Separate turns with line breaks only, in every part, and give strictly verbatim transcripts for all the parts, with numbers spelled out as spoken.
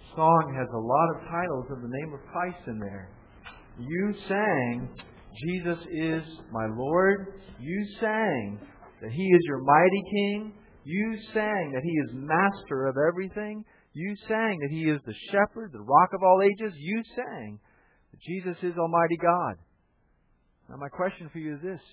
song has a lot of titles of the name of Christ in there. You sang, Jesus is my Lord. You sang that He is your mighty King. You sang that He is master of everything. You sang that He is the shepherd, the rock of all ages. You sang that Jesus is Almighty God. Now my question for you is this.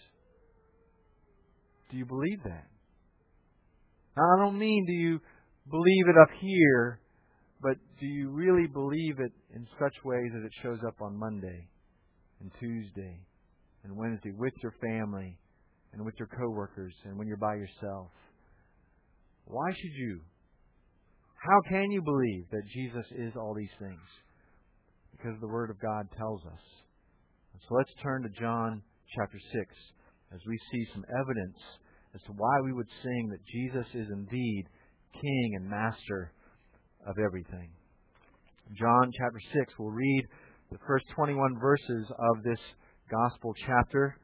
Do you believe that? Now I don't mean do you believe it up here, but do you really believe it in such ways that it shows up on Monday and Tuesday and Wednesday with your family and with your coworkers and when you're by yourself? Why should you? How can you believe that Jesus is all these things? Because the Word of God tells us. So let's turn to John chapter six as we see some evidence as to why we would sing that Jesus is indeed King and Master of everything. John chapter six, we'll read the first twenty-one verses of this Gospel chapter.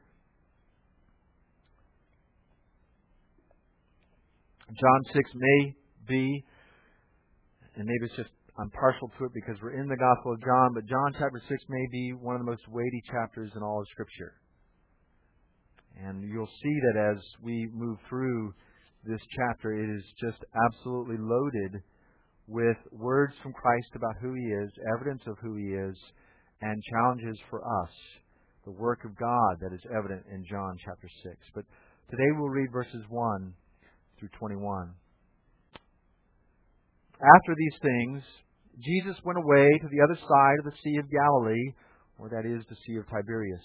John six may be, and maybe it's just I'm partial to it because we're in the Gospel of John, but John chapter six may be one of the most weighty chapters in all of Scripture. And you'll see that as we move through this chapter, it is just absolutely loaded with words from Christ about who He is, evidence of who He is, and challenges for us, the work of God that is evident in John chapter six. But today we'll read verses one through twenty-one. After these things, Jesus went away to the other side of the Sea of Galilee, or that is, the Sea of Tiberias.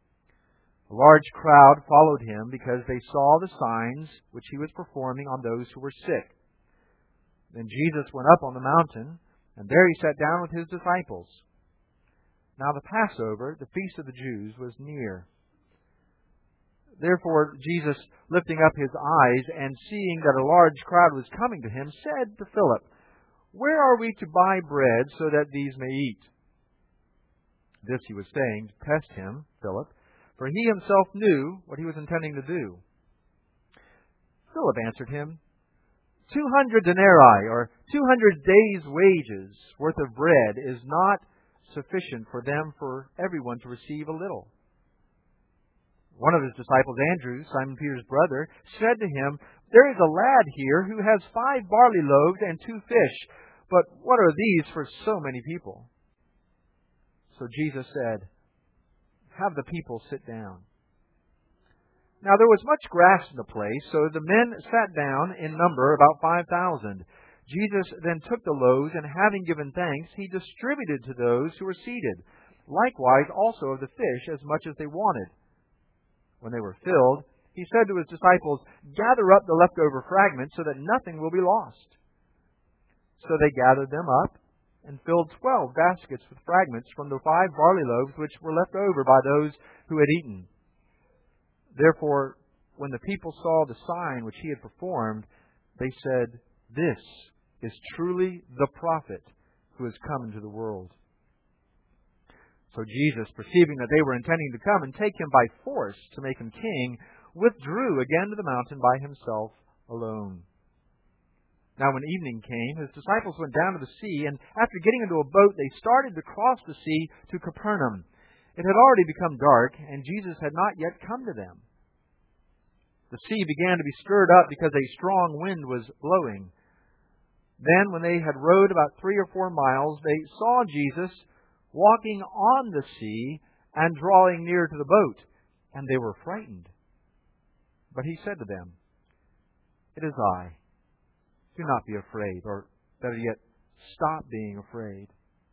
A large crowd followed Him because they saw the signs which He was performing on those who were sick. Then Jesus went up on the mountain, and there He sat down with His disciples. Now the Passover, the feast of the Jews, was near. Therefore Jesus, lifting up His eyes and seeing that a large crowd was coming to Him, said to Philip, "Where are we to buy bread so that these may eat?" This He was saying to test Him, Philip, for He Himself knew what He was intending to do. Philip answered Him, Two hundred denarii, or two hundred days' wages worth of bread, is not sufficient for them for everyone to receive a little. One of His disciples, Andrew, Simon Peter's brother, said to Him, "There is a lad here who has five barley loaves and two fish, but what are these for so many people?" So Jesus said, "Have the people sit down." Now there was much grass in the place, so the men sat down in number about five thousand. Jesus then took the loaves, and having given thanks, He distributed to those who were seated, likewise also of the fish as much as they wanted. When they were filled, He said to His disciples, "Gather up the leftover fragments so that nothing will be lost." So they gathered them up and filled twelve baskets with fragments from the five barley loaves which were left over by those who had eaten. Therefore, when the people saw the sign which He had performed, they said, "This is truly the prophet who has come into the world." So Jesus, perceiving that they were intending to come and take Him by force to make Him king, withdrew again to the mountain by Himself alone. Now when evening came, His disciples went down to the sea, and after getting into a boat, they started to cross the sea to Capernaum. It had already become dark, and Jesus had not yet come to them. The sea began to be stirred up because a strong wind was blowing. Then, when they had rowed about three or four miles, they saw Jesus walking on the sea and drawing near to the boat, and they were frightened. But He said to them, "It is I. Do not be afraid," or better yet, stop being afraid.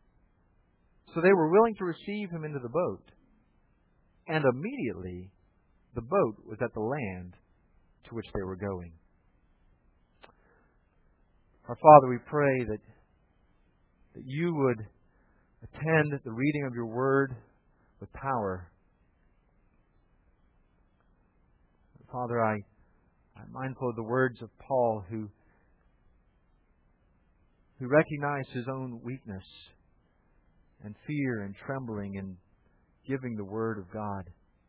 So they were willing to receive Him into the boat. And immediately the boat was at the land to which they were going. Our Father, we pray that, that You would attend the reading of Your Word with power. Father, I, I'm mindful of the words of Paul who, who recognized his own weakness and fear and trembling in giving the Word of God.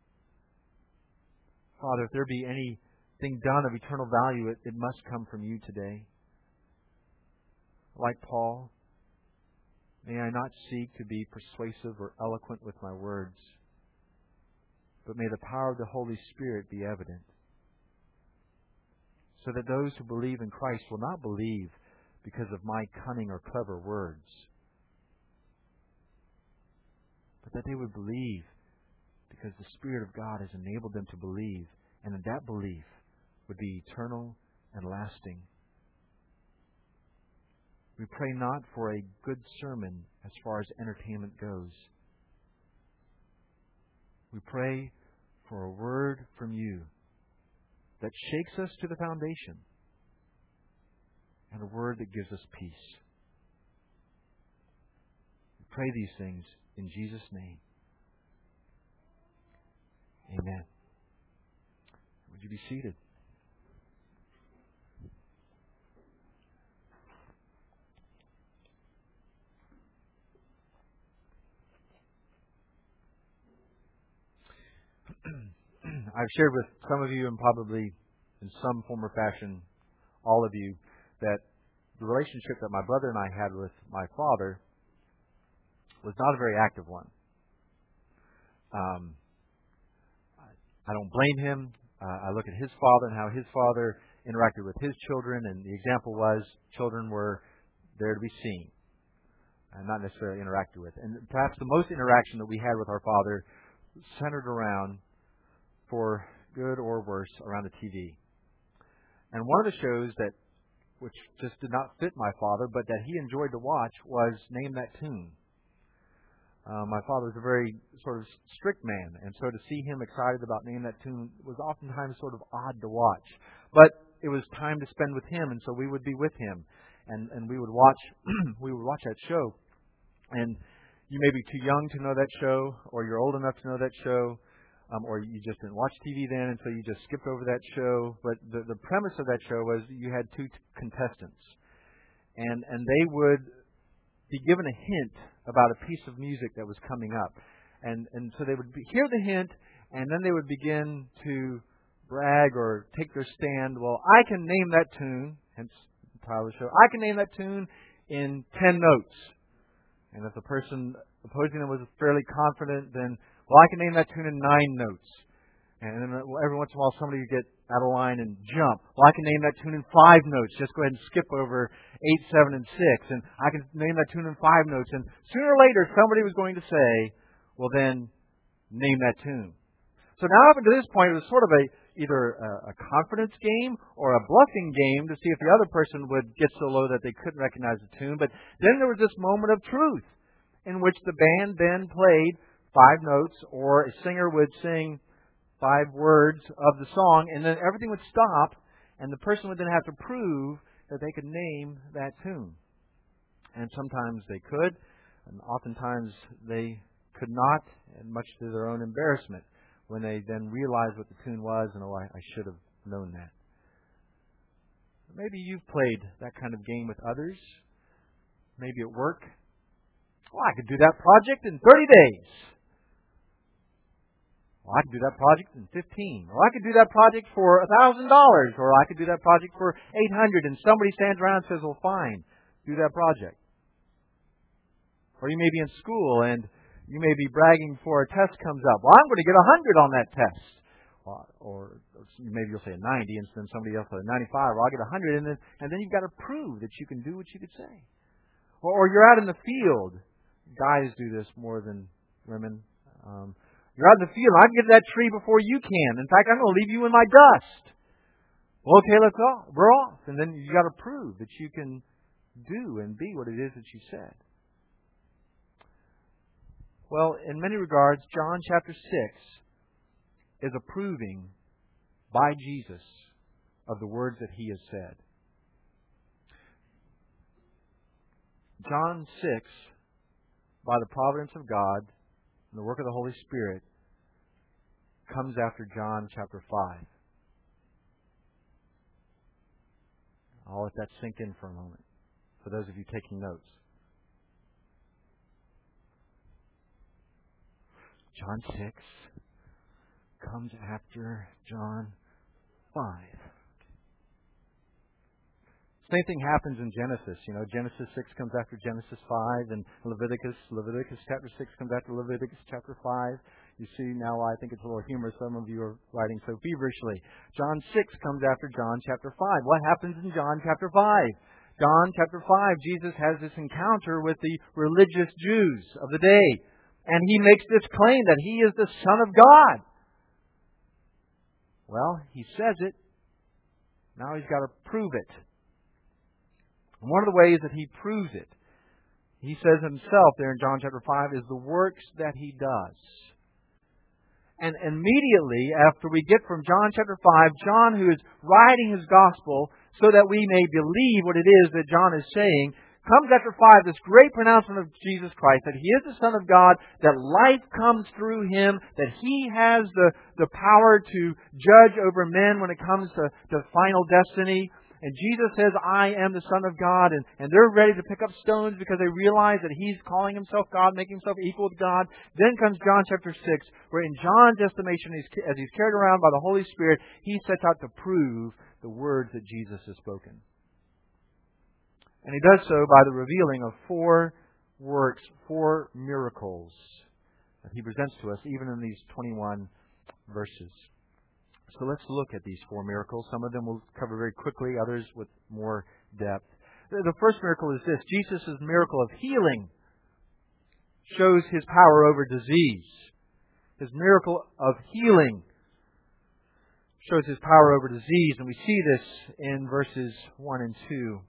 Father, if there be anything done of eternal value, it, it must come from You today. Like Paul, May I not seek to be persuasive or eloquent with my words, but may the power of the Holy Spirit be evident, so that those who believe in Christ will not believe because of my cunning or clever words, but that they would believe because the Spirit of God has enabled them to believe, and in that belief would be eternal and lasting. We pray not for a good sermon as far as entertainment goes. We pray for a word from you that shakes us to the foundation, and a word that gives us peace. We pray these things in Jesus' name. Amen. Would you be seated? I've shared with some of you, and probably in some form or fashion, all of you, that the relationship that my brother and I had with my father was not a very active one. Um, I don't blame him. Uh, I look at his father and how his father interacted with his children, and the example was children were there to be seen and not necessarily interacted with. And perhaps the most interaction that we had with our father centered around, for good or worse, around the T V. And one of the shows that, which just did not fit my father, but that he enjoyed to watch, was Name That Tune. Uh, my father was a very sort of strict man, and so to see him excited about Name That Tune was oftentimes sort of odd to watch. But it was time to spend with him, and so we would be with him, and, and we would watch we would watch that show. And you may be too young to know that show, or you're old enough to know that show. Um, or you just didn't watch T V then, and so you just skipped over that show. But the, the premise of that show was you had two t- contestants, and and they would be given a hint about a piece of music that was coming up, and and so they would be, hear the hint, and then they would begin to brag or take their stand. Well, I can name that tune, hence the title of the show. I can name that tune in ten notes, and if the person opposing them was fairly confident, then well, I can name that tune in nine notes. And then every once in a while somebody would get out of line and jump. Well, I can name that tune in five notes. Just go ahead and skip over eight, seven, and six. And I can name that tune in five notes. And sooner or later somebody was going to say, well then, name that tune. So now up to this point it was sort of a either a, a confidence game or a bluffing game to see if the other person would get so low that they couldn't recognize the tune. But then there was this moment of truth in which the band then played five notes, or a singer would sing five words of the song, and then everything would stop, and the person would then have to prove that they could name that tune. And sometimes they could, and oftentimes they could not, and much to their own embarrassment, when they then realized what the tune was, and oh, I, I should have known that. Maybe you've played that kind of game with others, maybe at work. Well, I could do that project in thirty days. Well, I could do that project in fifteen. Or I could do that project for one thousand dollars. Or I could do that project for eight hundred dollars. And somebody stands around and says, well, fine, do that project. Or you may be in school and you may be bragging before a test comes up. Well, I'm going to get one hundred on that test. Well, or, or maybe you'll say a ninety, and then somebody else will say a ninety-five. Well, I'll get one hundred. And then, and then you've got to prove that you can do what you could say. Or, or you're out in the field. Guys do this more than women. Um, You're out in the field. I can get to that tree before you can. In fact, I'm going to leave you in my dust. Well, okay, let's off. We're off. And then you got to prove that you can do and be what it is that you said. Well, in many regards, John chapter six is approving by Jesus of the words that he has said. John six, by the providence of God and the work of the Holy Spirit, comes after John chapter five. I'll let that sink in for a moment, for those of you taking notes. John six comes after John five. Same thing happens in Genesis. You know, Genesis six comes after Genesis five, and Leviticus, Leviticus chapter six comes after Leviticus chapter five. You see now why I think it's a little humorous. Some of you are writing so feverishly. John six comes after John chapter five. What happens in John chapter five? John chapter five, Jesus has this encounter with the religious Jews of the day. And he makes this claim that he is the Son of God. Well, he says it. Now he's got to prove it. And one of the ways that he proves it, he says himself there in John chapter five, is the works that he does. And immediately after we get from John chapter five, John, who is writing his gospel so that we may believe what it is that John is saying, comes after five, this great pronouncement of Jesus Christ, that He is the Son of God, that life comes through Him, that He has the, the power to judge over men when it comes to, to final destiny. And Jesus says, I am the Son of God. And, and they're ready to pick up stones because they realize that He's calling Himself God, making Himself equal to God. Then comes John chapter six, where in John's estimation, as He's carried around by the Holy Spirit, He sets out to prove the words that Jesus has spoken. And He does so by the revealing of four works, four miracles that He presents to us, even in these twenty-one verses. So let's look at these four miracles. Some of them we'll cover very quickly, others with more depth. The first miracle is this. Jesus' miracle of healing shows His power over disease. His miracle of healing shows His power over disease. And we see this in verses one and two.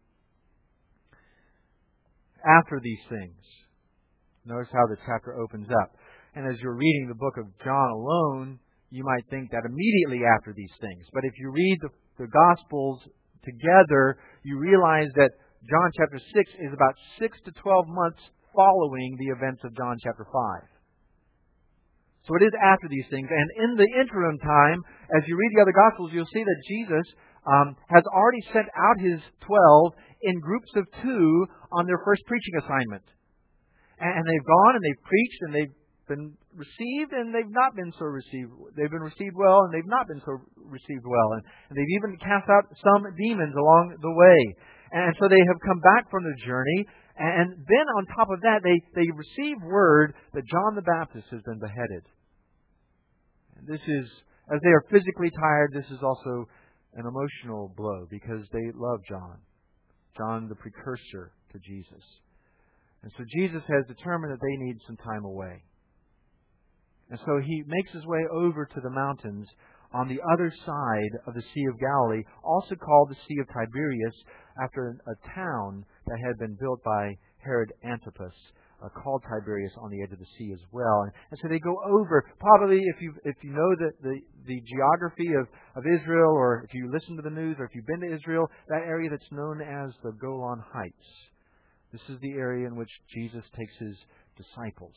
After these things, notice how the chapter opens up. And as you're reading the book of John alone, you might think that immediately after these things. But if you read the, the Gospels together, you realize that John chapter six is about six to twelve months following the events of John chapter five. So it is after these things. And in the interim time, as you read the other Gospels, you'll see that Jesus um, has already sent out His twelve in groups of two on their first preaching assignment. And they've gone and they've preached and they've been received and they've not been so received. They've been received well and they've not been so received well. And, and they've even cast out some demons along the way. And so they have come back from their journey. And then on top of that, they, they receive word that John the Baptist has been beheaded. And this is, as they are physically tired, this is also an emotional blow because they love John. John, the precursor to Jesus. And so Jesus has determined that they need some time away. And so He makes His way over to the mountains on the other side of the Sea of Galilee, also called the Sea of Tiberias, after a town that had been built by Herod Antipas, uh, called Tiberias, on the edge of the sea as well. And, and so they go over, probably if you if you know the, the, the geography of, of Israel, or if you listen to the news, or if you've been to Israel, that area that's known as the Golan Heights. This is the area in which Jesus takes His disciples.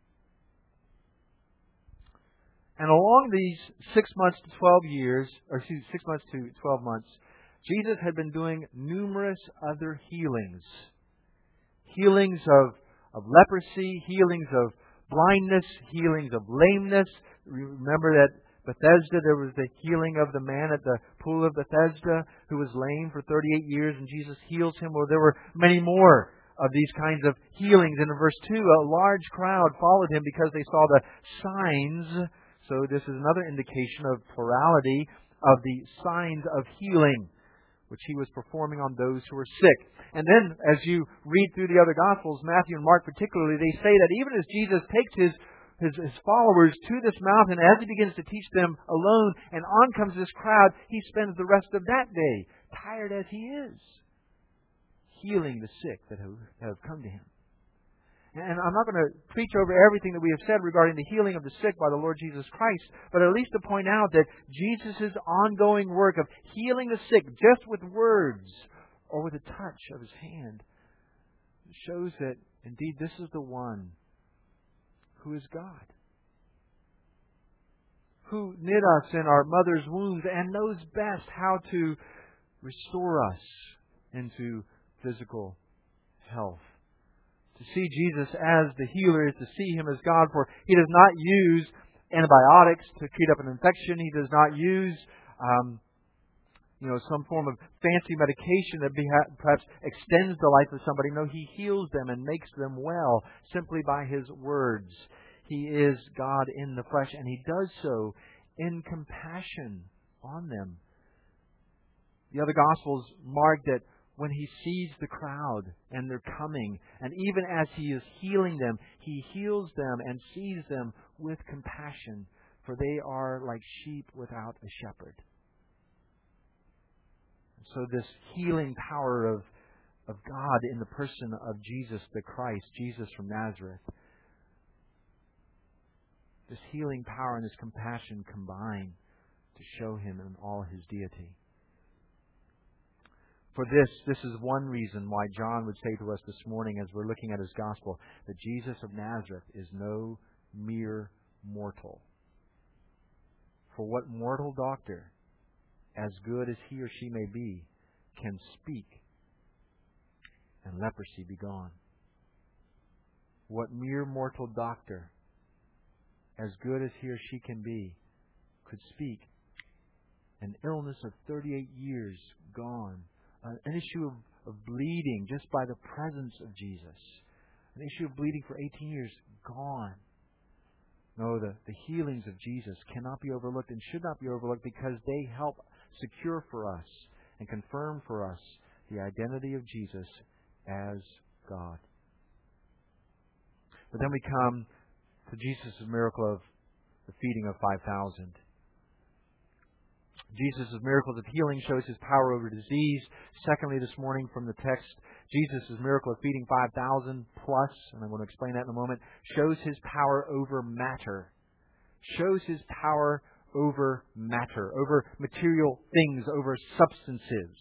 And along these six months to twelve years, or excuse me, six months to twelve months, Jesus had been doing numerous other healings. Healings of, of leprosy, healings of blindness, healings of lameness. Remember that Bethesda, there was the healing of the man at the pool of Bethesda who was lame for thirty-eight years, and Jesus heals him. Well, there were many more of these kinds of healings. And in verse two, a large crowd followed Him because they saw the signs. So this is another indication of plurality of the signs of healing which He was performing on those who were sick. And then as you read through the other Gospels, Matthew and Mark particularly, they say that even as Jesus takes His His, his followers to this mountain, as He begins to teach them alone, and on comes this crowd, He spends the rest of that day, tired as He is, healing the sick that have, have come to Him. And I'm not going to preach over everything that we have said regarding the healing of the sick by the Lord Jesus Christ, but at least to point out that Jesus' ongoing work of healing the sick just with words or with a touch of His hand shows that indeed this is the one who is God, who knit us in our mother's wombs and knows best how to restore us into physical health. To see Jesus as the healer is to see Him as God, for He does not use antibiotics to treat up an infection. He does not use um, you know, some form of fancy medication that beha- perhaps extends the life of somebody. No, He heals them and makes them well simply by His words. He is God in the flesh, and He does so in compassion on them. The other Gospels mark that when He sees the crowd and they're coming, and even as He is healing them, He heals them and sees them with compassion, for they are like sheep without a shepherd. So this healing power of, of God in the person of Jesus the Christ, Jesus from Nazareth, this healing power and this compassion combine to show Him in all His deity. For this, this is one reason why John would say to us this morning as we're looking at his gospel, that Jesus of Nazareth is no mere mortal. For what mortal doctor, as good as he or she may be, can speak and leprosy be gone? What mere mortal doctor, as good as he or she can be, could speak an illness of thirty-eight years gone? Uh, an issue of, of bleeding just by the presence of Jesus. An issue of bleeding for eighteen years, gone. No, the, the healings of Jesus cannot be overlooked and should not be overlooked because they help secure for us and confirm for us the identity of Jesus as God. But then we come to Jesus' miracle of the feeding of five thousand. Jesus' miracles of healing shows His power over disease. Secondly, this morning from the text, Jesus' miracle of feeding five thousand plus, and I'm going to explain that in a moment, shows His power over matter. Shows His power over matter, over material things, over substances.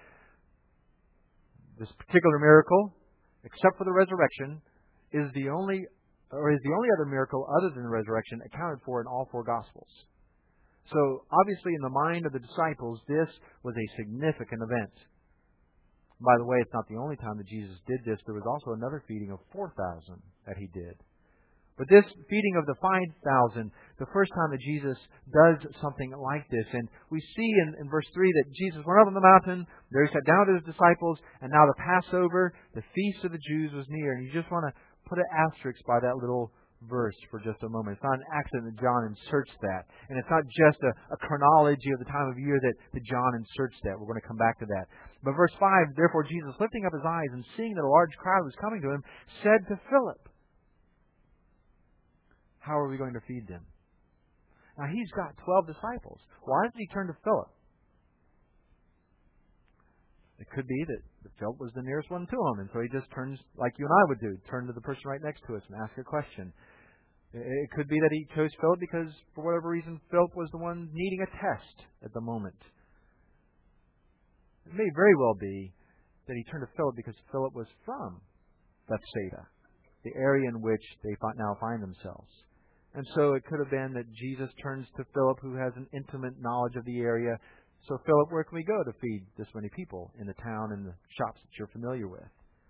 This particular miracle, except for the resurrection, is the only, or is the only other miracle other than the resurrection accounted for in all four Gospels. So, obviously, in the mind of the disciples, this was a significant event. By the way, it's not the only time that Jesus did this. There was also another feeding of four thousand that He did. But this feeding of the five thousand, the first time that Jesus does something like this, and we see in, in verse three that Jesus went up on the mountain, there He sat down with His disciples, and now the Passover, the feast of the Jews was near. And you just want to put an asterisk by that little verse for just a moment. It's not an accident that John inserts that. And it's not just a, a chronology of the time of year that, that John inserts that. We're going to come back to that. But verse five, therefore Jesus, lifting up His eyes and seeing that a large crowd was coming to Him, said to Philip, how are we going to feed them? Now He's got twelve disciples. Why doesn't He turn to Philip? It could be that Philip was the nearest one to Him, and so He just turns like you and I would do, turn to the person right next to us and ask a question. It could be that He chose Philip because, for whatever reason, Philip was the one needing a test at the moment. It may very well be that He turned to Philip because Philip was from Bethsaida, the area in which they now find themselves. And so it could have been that Jesus turns to Philip, who has an intimate knowledge of the area. So, Philip, where can we go to feed this many people in the town and the shops that you're familiar with?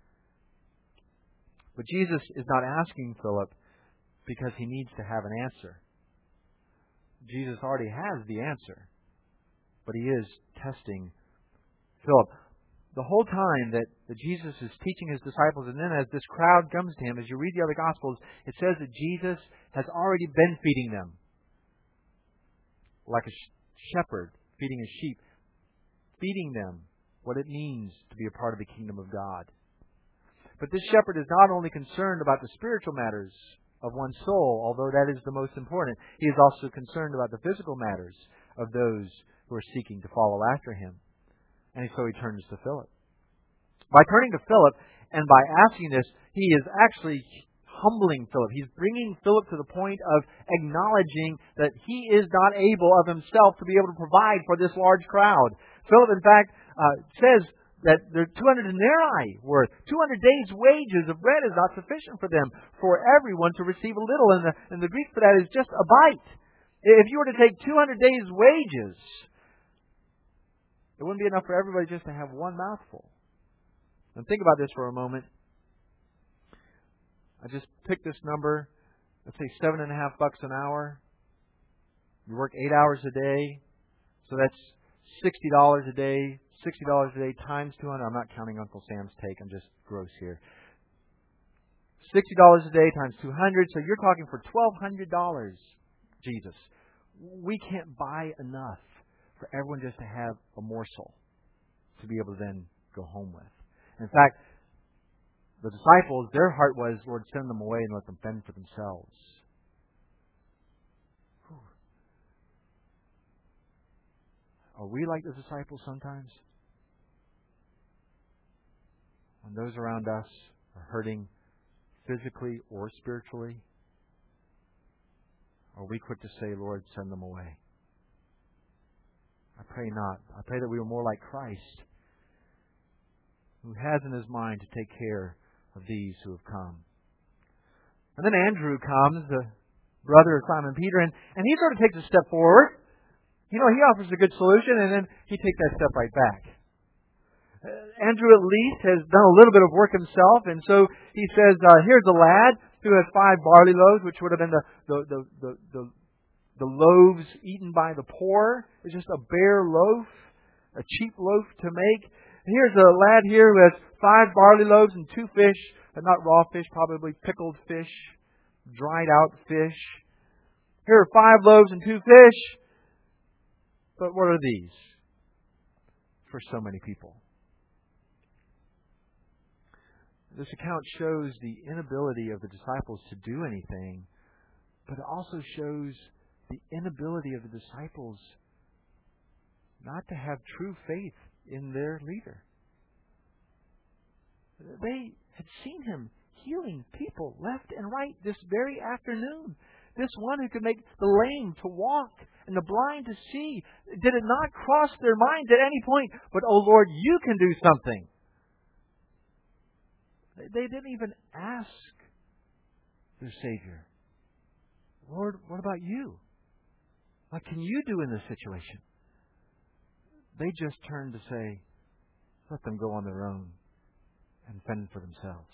But Jesus is not asking Philip because He needs to have an answer. Jesus already has the answer, but He is testing Philip. The whole time that, that Jesus is teaching His disciples, and then as this crowd comes to Him, as you read the other Gospels, it says that Jesus has already been feeding them like a sh- shepherd feeding his sheep, feeding them what it means to be a part of the kingdom of God. But this shepherd is not only concerned about the spiritual matters of one's soul, although that is the most important. He is also concerned about the physical matters of those who are seeking to follow after Him. And so He turns to Philip. By turning to Philip and by asking this, He is actually humbling Philip. He's bringing Philip to the point of acknowledging that he is not able of himself to be able to provide for this large crowd. Philip, in fact, uh, says that there are two hundred denarii worth. two hundred days' wages of bread is not sufficient for them, for everyone to receive a little. And the, and the Greek for that is just a bite. If you were to take two hundred days' wages, it wouldn't be enough for everybody just to have one mouthful. And think about this for a moment. I just picked this number. Let's say seven and a half bucks an hour. You work eight hours a day. So that's sixty dollars a day, sixty dollars a day times two hundred. I'm not counting Uncle Sam's take. I'm just gross here. sixty dollars a day times two hundred. So you're talking for twelve hundred dollars, Jesus. We can't buy enough for everyone just to have a morsel to be able to then go home with. In fact, the disciples, their heart was, Lord, send them away and let them fend for themselves. Whew. Are we like the disciples sometimes? When those around us are hurting physically or spiritually, are we quick to say, Lord, send them away? I pray not. I pray that we are more like Christ, who has in His mind to take care of these who have come. And then Andrew comes, the brother of Simon Peter, and, and he sort of takes a step forward. You know, he offers a good solution, and then he takes that step right back. Uh, Andrew at least has done a little bit of work himself, and so he says, uh, here's a lad who has five barley loaves, which would have been the the the the, the, the loaves eaten by the poor. It's just a bare loaf, a cheap loaf to make. Here's a lad here who has five barley loaves and two fish, but not raw fish, probably pickled fish, dried out fish. Here are five loaves and two fish. But what are these for so many people? This account shows the inability of the disciples to do anything, but it also shows the inability of the disciples not to have true faith in their leader. They had seen Him healing people left and right this very afternoon. This one who could make the lame to walk and the blind to see. Did it not cross their minds at any point, but, oh Lord, You can do something? They didn't even ask their Savior, Lord, what about You? What can You do in this situation? They just turned to say, let them go on their own and fend for themselves.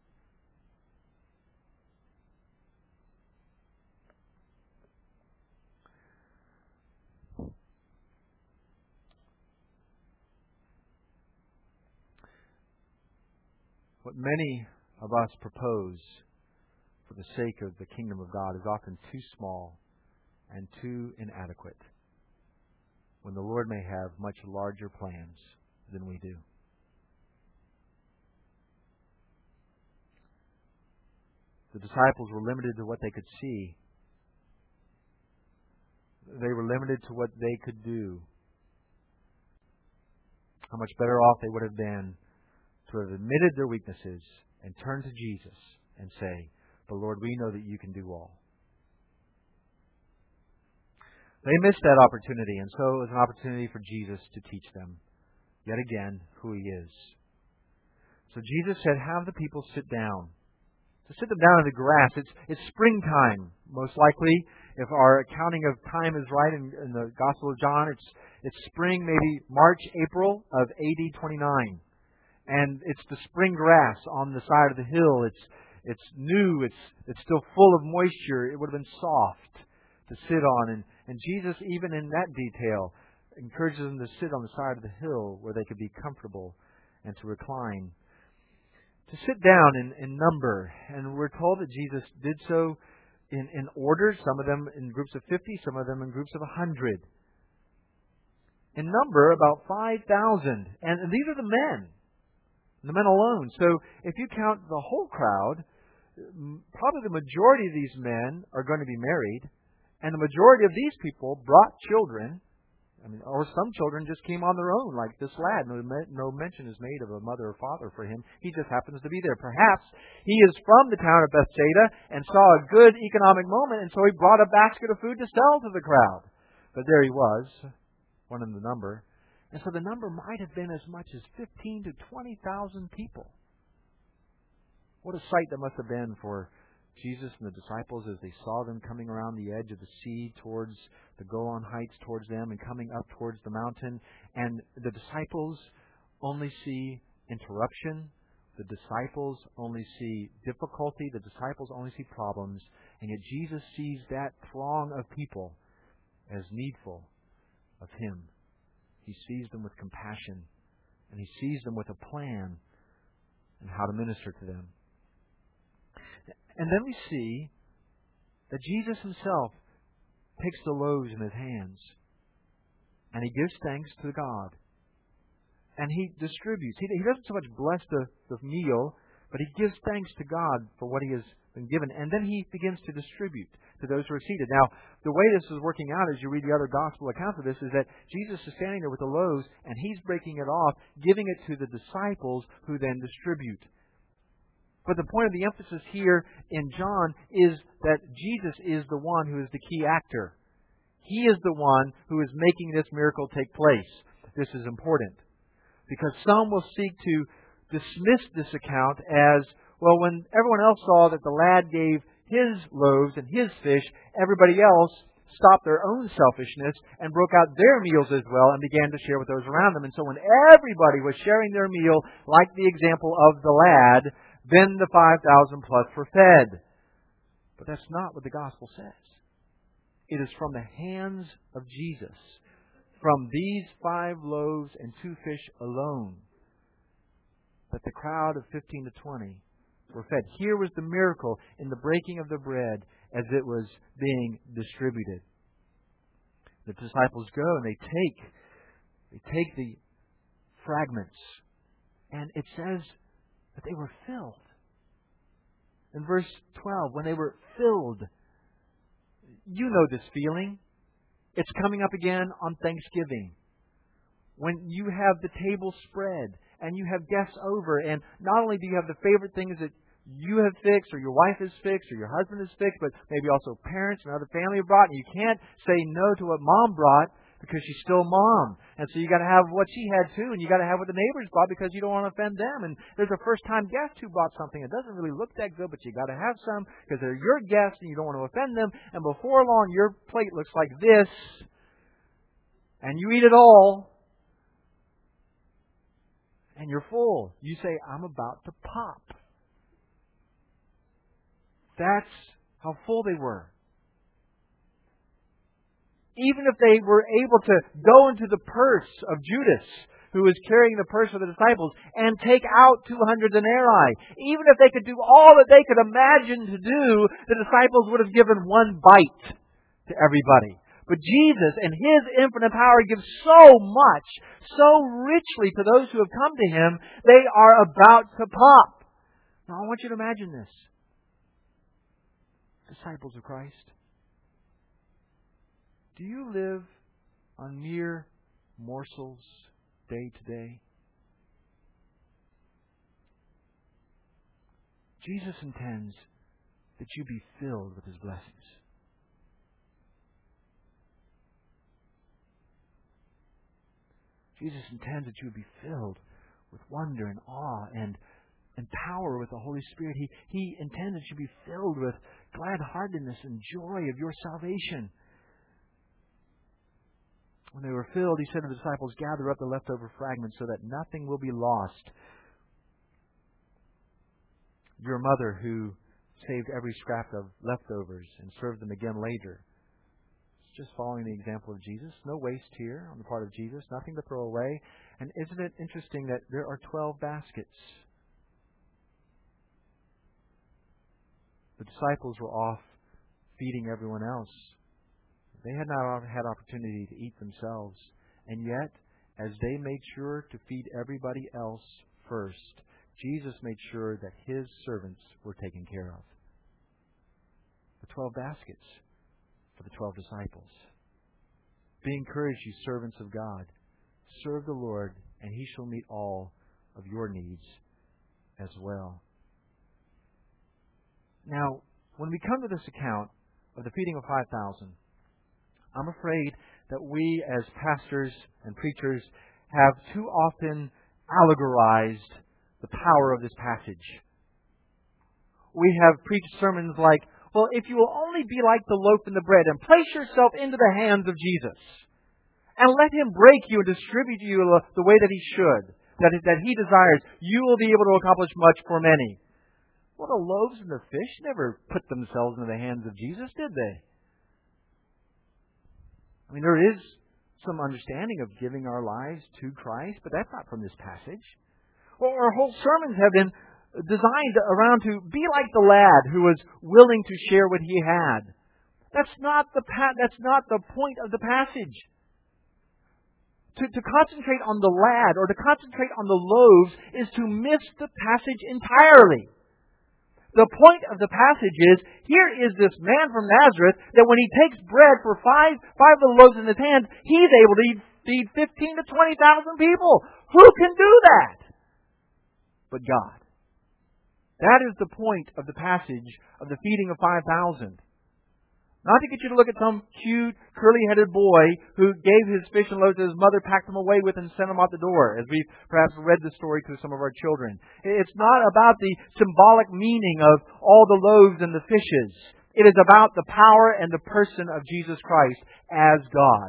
What many of us propose for the sake of the kingdom of God is often too small and too inadequate, when the Lord may have much larger plans than we do. The disciples were limited to what they could see. They were limited to what they could do. How much better off they would have been to have admitted their weaknesses and turned to Jesus and say, but Lord, we know that You can do all. They missed that opportunity, and so it was an opportunity for Jesus to teach them, yet again, who He is. So Jesus said, have the people sit down. To sit them down in the grass. It's it's springtime, most likely. If our accounting of time is right in, in the Gospel of John, it's it's spring, maybe March, April of A D twenty-nine. And it's the spring grass on the side of the hill. It's it's new. It's it's still full of moisture. It would have been soft to sit on. And, and Jesus, even in that detail, encourages them to sit on the side of the hill where they could be comfortable and to recline. To sit down in, in number. And we're told that Jesus did so in, in order, some of them in groups of fifty, some of them in groups of one hundred. In number, about five thousand. And, and these are the men. The men alone. So if you count the whole crowd, probably the majority of these men are going to be married. And the majority of these people brought children. I mean, or some children just came on their own, like this lad. No, no mention is made of a mother or father for him. He just happens to be there. Perhaps he is from the town of Bethsaida and saw a good economic moment, and so he brought a basket of food to sell to the crowd. But there he was, one in the number. And so the number might have been as much as fifteen to twenty thousand people. What a sight that must have been for Jesus and the disciples as they saw them coming around the edge of the sea towards the Golan Heights, towards them, and coming up towards the mountain. And the disciples only see interruption. The disciples only see difficulty. The disciples only see problems. And yet Jesus sees that throng of people as needful of Him. He sees them with compassion. And He sees them with a plan and how to minister to them. And then we see that Jesus Himself takes the loaves in His hands and He gives thanks to God. And He distributes. He, he doesn't so much bless the, the meal, but He gives thanks to God for what He has been given. And then He begins to distribute to those who are seated. Now, the way this is working out as you read the other gospel accounts of this is that Jesus is standing there with the loaves and He's breaking it off, giving it to the disciples who then distribute. But the point of the emphasis here in John is that Jesus is the one who is the key actor. He is the one who is making this miracle take place. This is important because some will seek to dismiss this account as, well, when everyone else saw that the lad gave his loaves and his fish, everybody else stopped their own selfishness and broke out their meals as well and began to share with those around them. And so when everybody was sharing their meal, like the example of the lad, then the five thousand plus were fed. But that's not what the gospel says. It is from the hands of Jesus, from these five loaves and two fish alone, that the crowd of fifteen to twenty were fed. Here was the miracle in the breaking of the bread as it was being distributed. The disciples go and they take, they take the fragments, and it says that they were filled. In verse twelve, when they were filled, you know this feeling. It's coming up again on Thanksgiving. When you have the table spread and you have guests over, and not only do you have the favorite things that you have fixed, or your wife has fixed, or your husband has fixed, but maybe also parents and other family have brought, and you can't say no to what mom brought because she's still mom. And so you got to have what she had too, and you got to have what the neighbors brought because you don't want to offend them. And there's a first-time guest who brought something that doesn't really look that good, but you got to have some because they're your guests and you don't want to offend them. And before long, your plate looks like this, and you eat it all, and you're full. You say, I'm about to pop. That's how full they were. Even if they were able to go into the purse of Judas, who was carrying the purse for the disciples, and take out two hundred denarii, even if they could do all that they could imagine to do, the disciples would have given one bite to everybody. But Jesus, in His infinite power, gives so much, so richly to those who have come to Him, they are about to pop. Now I want you to imagine this. Disciples of Christ, do you live on mere morsels day to day? Jesus intends that you be filled with His blessings. Jesus intends that you be filled with wonder and awe and and power with the Holy Spirit. He, he intends that you be filled with glad-heartedness and joy of your salvation. When they were filled, He said to the disciples, gather up the leftover fragments so that nothing will be lost. Your mother who saved every scrap of leftovers and served them again later. It's just following the example of Jesus. No waste here on the part of Jesus. Nothing to throw away. And isn't it interesting that there are twelve baskets? The disciples were off feeding everyone else. They had not had opportunity to eat themselves. And yet, as they made sure to feed everybody else first, Jesus made sure that His servants were taken care of. The twelve baskets for the twelve disciples. Be encouraged, you servants of God. Serve the Lord, and He shall meet all of your needs as well. Now, when we come to this account of the feeding of five thousand, I'm afraid that we as pastors and preachers have too often allegorized the power of this passage. We have preached sermons like, well, if you will only be like the loaf and the bread and place yourself into the hands of Jesus and let Him break you and distribute you the way that He should, that, that He desires, you will be able to accomplish much for many. Well, the loaves and the fish never put themselves into the hands of Jesus, did they? I mean, there is some understanding of giving our lives to Christ, but that's not from this passage. Well, our whole sermons have been designed around to be like the lad who was willing to share what he had. That's not the pa- that's not the point of the passage. To, to concentrate on the lad or to concentrate on the loaves is to miss the passage entirely. The point of the passage is, here is this man from Nazareth that when he takes bread for five five of the loaves in his hand, he's able to feed fifteen to twenty thousand people. Who can do that? But God. That is the point of the passage of the feeding of five thousand. Not to get you to look at some cute, curly-headed boy who gave his fish and loaves that his mother packed them away with and sent them out the door, as we've perhaps read the story to some of our children. It's not about the symbolic meaning of all the loaves and the fishes. It is about the power and the person of Jesus Christ as God.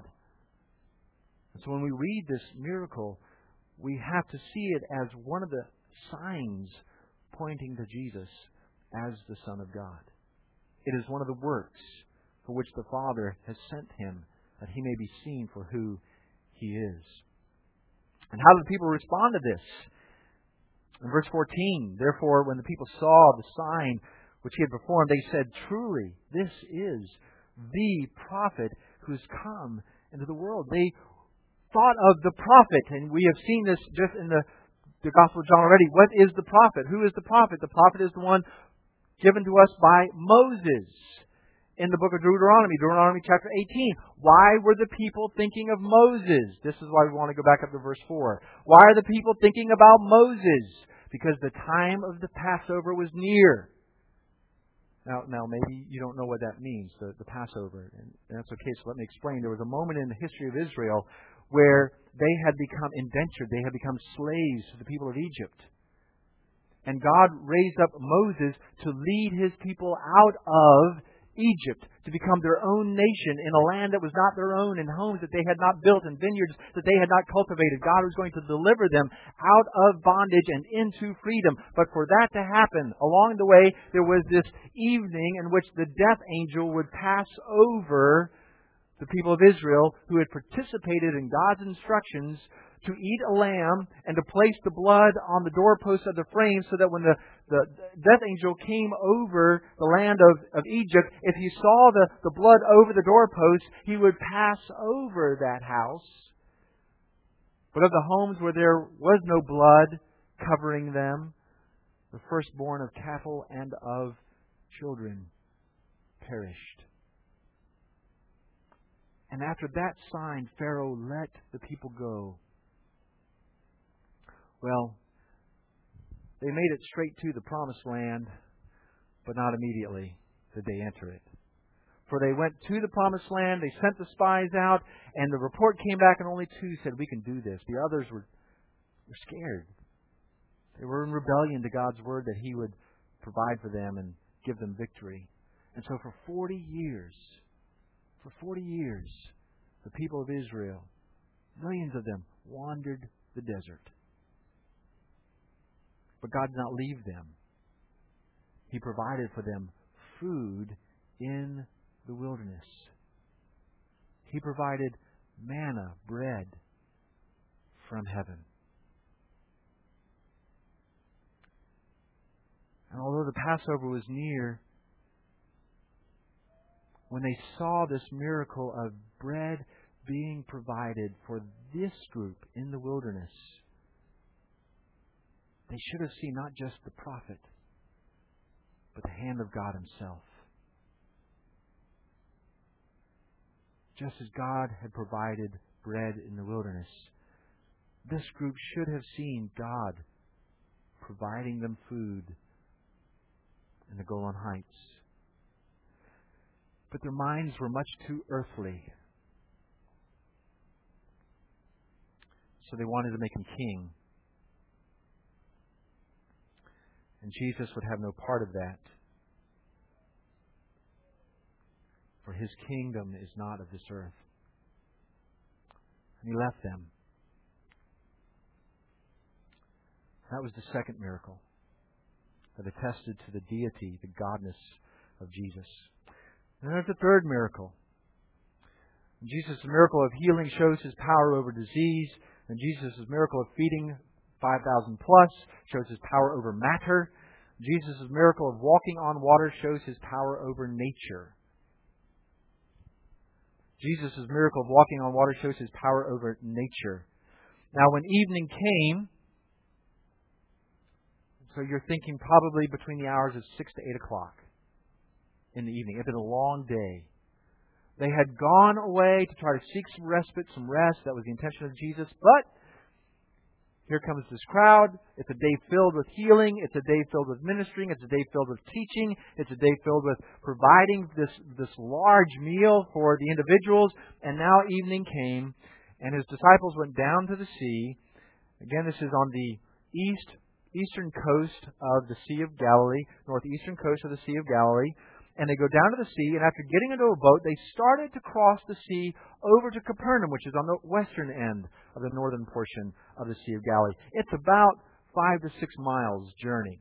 So when we read this miracle, we have to see it as one of the signs pointing to Jesus as the Son of God. It is one of the works for which the Father has sent Him, that He may be seen for who He is. And how did the people respond to this? In verse fourteen, therefore, when the people saw the sign which He had performed, they said, truly, this is the prophet who has come into the world. They thought of the prophet, and we have seen this just in the, the Gospel of John already. What is the prophet? Who is the prophet? The prophet is the one given to us by Moses in the book of Deuteronomy, Deuteronomy chapter eighteen. Why were the people thinking of Moses? This is why we want to go back up to verse four. Why are the people thinking about Moses? Because the time of the Passover was near. Now, now maybe you don't know what that means, the, the Passover. And that's okay, so let me explain. There was a moment in the history of Israel where they had become indentured. They had become slaves to the people of Egypt. And God raised up Moses to lead His people out of Egypt, to become their own nation in a land that was not their own, in homes that they had not built, and vineyards that they had not cultivated. God was going to deliver them out of bondage and into freedom. But for that to happen, along the way, there was this evening in which the death angel would pass over the people of Israel who had participated in God's instructions to eat a lamb and to place the blood on the doorposts of the frame, so that when the, the death angel came over the land of, of Egypt, if he saw the, the blood over the doorposts, he would pass over that house. But of the homes where there was no blood covering them, the firstborn of cattle and of children perished. And after that sign, Pharaoh let the people go. Well, they made it straight to the promised land, but not immediately did they enter it. For they went to the promised land, they sent the spies out, and the report came back and only two said, we can do this. The others were, were scared. They were in rebellion to God's word that He would provide for them and give them victory. And so for forty years, for forty years, the people of Israel, millions of them, wandered the desert. But God did not leave them. He provided for them food in the wilderness. He provided manna, bread from heaven. And although the Passover was near, when they saw this miracle of bread being provided for this group in the wilderness, they should have seen not just the prophet, but the hand of God Himself. Just as God had provided bread in the wilderness, this group should have seen God providing them food in the Golan Heights. But their minds were much too earthly. So they wanted to make Him king. And Jesus would have no part of that. For His kingdom is not of this earth. And He left them. That was the second miracle that attested to the deity, the godness of Jesus. And there's the third miracle. Jesus' miracle of healing shows His power over disease. And Jesus' miracle of feeding five thousand plus shows His power over matter. Jesus' miracle of walking on water shows His power over nature. Jesus' miracle of walking on water shows His power over nature. Now, when evening came, so you're thinking probably between the hours of six to eight o'clock in the evening. It had been a long day. They had gone away to try to seek some respite, some rest. That was the intention of Jesus. But here comes this crowd. It's a day filled with healing. It's a day filled with ministering. It's a day filled with teaching. It's a day filled with providing this, this large meal for the individuals. And now evening came, and His disciples went down to the sea. Again, this is on the east, eastern coast of the Sea of Galilee, northeastern coast of the Sea of Galilee. And they go down to the sea, and after getting into a boat, they started to cross the sea over to Capernaum, which is on the western end of the northern portion of the Sea of Galilee. It's about five to six miles journey.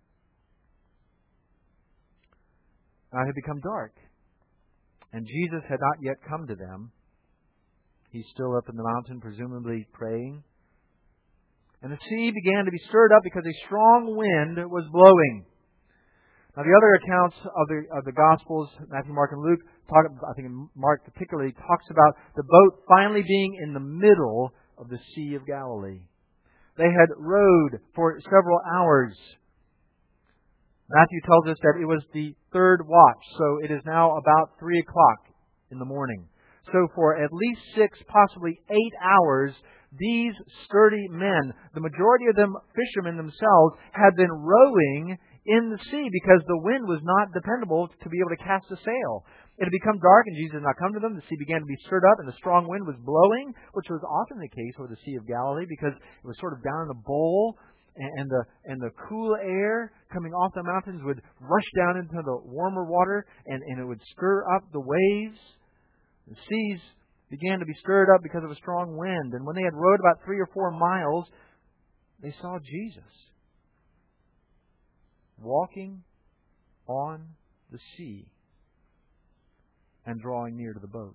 Now it had become dark, and Jesus had not yet come to them. He's still up in the mountain, presumably praying. And the sea began to be stirred up because a strong wind was blowing. Now, the other accounts of the of the Gospels, Matthew, Mark, and Luke, talk, I think Mark particularly, talks about the boat finally being in the middle of the Sea of Galilee. They had rowed for several hours. Matthew tells us that it was the third watch, so it is now about three o'clock in the morning. So for at least six, possibly eight hours, these sturdy men, the majority of them fishermen themselves, had been rowing in the sea because the wind was not dependable to be able to cast a sail. It had become dark and Jesus had not come to them. The sea began to be stirred up and the strong wind was blowing, which was often the case over the Sea of Galilee because it was sort of down in a bowl, and, and the and the cool air coming off the mountains would rush down into the warmer water and, and it would stir up the waves. The seas began to be stirred up because of a strong wind. And when they had rowed about three or four miles, they saw Jesus walking on the sea and drawing near to the boat.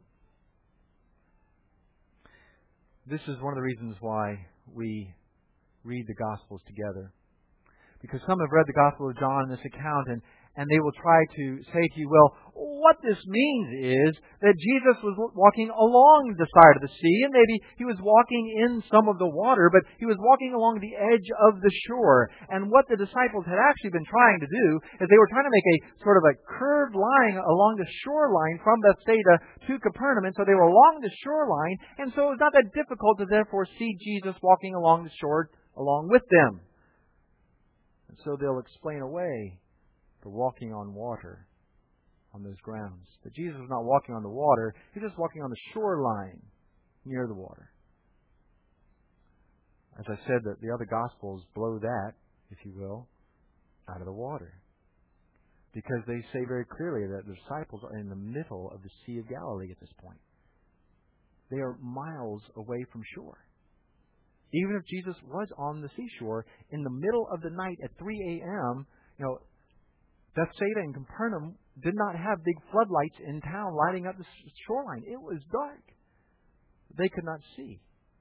This is one of the reasons why we read the Gospels together. Because some have read the Gospel of John in this account and, and they will try to say to you, well, what this means is that Jesus was walking along the side of the sea, and maybe He was walking in some of the water, but He was walking along the edge of the shore. And what the disciples had actually been trying to do is they were trying to make a sort of a curved line along the shoreline from Bethsaida to Capernaum, and so they were along the shoreline, and so it was not that difficult to therefore see Jesus walking along the shore along with them. And so they'll explain away the walking on water on those grounds. But Jesus was not walking on the water. He was just walking on the shoreline near the water. As I said, that the other Gospels blow that, if you will, out of the water. Because they say very clearly that the disciples are in the middle of the Sea of Galilee at this point. They are miles away from shore. Even if Jesus was on the seashore, in the middle of the night at three a.m., you know, Bethsaida and Capernaum did not have big floodlights in town lighting up the shoreline. It was dark. They could not see.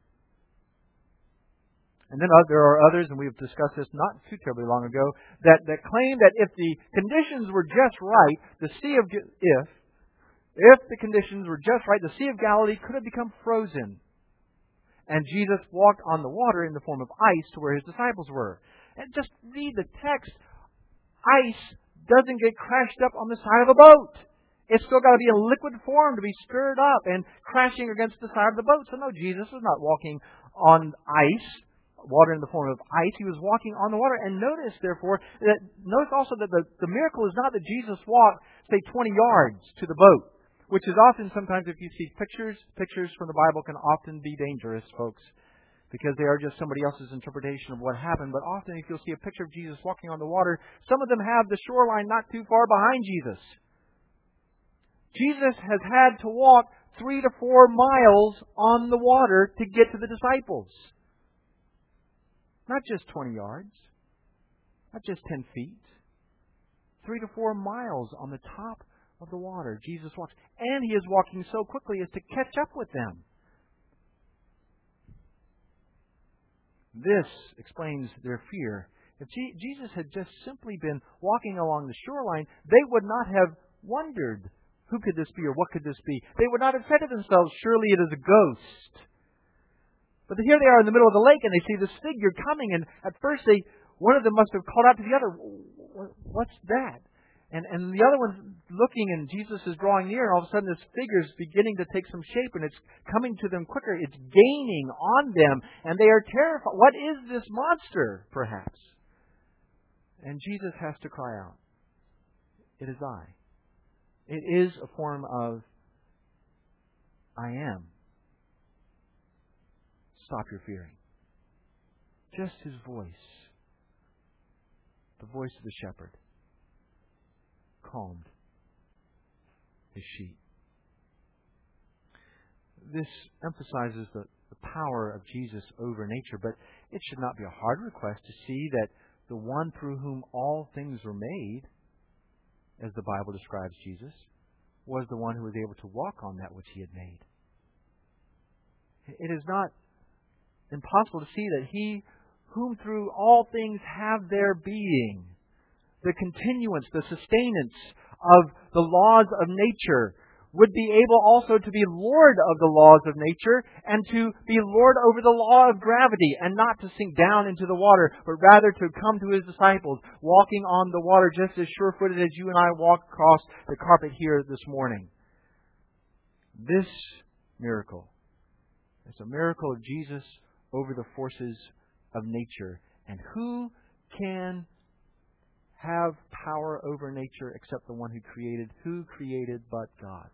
And then uh, there are others, and we've discussed this not too terribly long ago, that, that claim that if the conditions were just right, the Sea of if if the conditions were just right, the Sea of Galilee could have become frozen. And Jesus walked on the water in the form of ice to where His disciples were. And just read the text. Ice doesn't get crashed up on the side of a boat. It's still got to be in liquid form to be stirred up and crashing against the side of the boat. So no, Jesus was not walking on ice, water in the form of ice. He was walking on the water. And notice, therefore, that notice also that the, the miracle is not that Jesus walked, say, twenty yards to the boat, which is often, sometimes if you see pictures, pictures from the Bible can often be dangerous, folks, because they are just somebody else's interpretation of what happened. But often if you'll see a picture of Jesus walking on the water, some of them have the shoreline not too far behind Jesus. Jesus has had to walk three to four miles on the water to get to the disciples. Not just twenty yards, not just ten feet. Three to four miles on the top of the water. Jesus walks. And He is walking so quickly as to catch up with them. This explains their fear. If G- Jesus had just simply been walking along the shoreline, they would not have wondered, who could this be or what could this be? They would not have said to themselves, surely it is a ghost. But here they are in the middle of the lake and they see this figure coming, and at first they, one of them must have called out to the other, what's that? And and the other one's looking, and Jesus is drawing near, and all of a sudden this figure is beginning to take some shape, and it's coming to them quicker. It's gaining on them, and they are terrified. What is this monster, perhaps? And Jesus has to cry out, it is I. It is a form of I am. Stop your fearing. Just His voice, the voice of the shepherd, calmed His sheep. This emphasizes the, the power of Jesus over nature, but it should not be a hard request to see that the one through whom all things were made, as the Bible describes Jesus, was the one who was able to walk on that which He had made. It is not impossible to see that He whom through all things have their being, the continuance, the sustenance of the laws of nature, would be able also to be Lord of the laws of nature and to be Lord over the law of gravity, and not to sink down into the water, but rather to come to His disciples, walking on the water just as sure-footed as you and I walk across the carpet here this morning. This miracle is a miracle of Jesus over the forces of nature. And who can have power over nature except the one who created? Who created but God?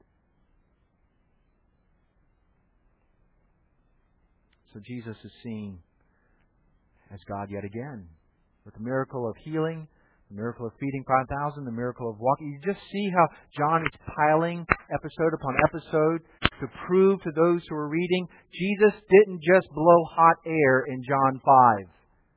So Jesus is seen as God yet again, with the miracle of healing, the miracle of feeding five thousand, the miracle of walking. You just see how John is piling episode upon episode to prove to those who are reading, Jesus didn't just blow hot air in John five.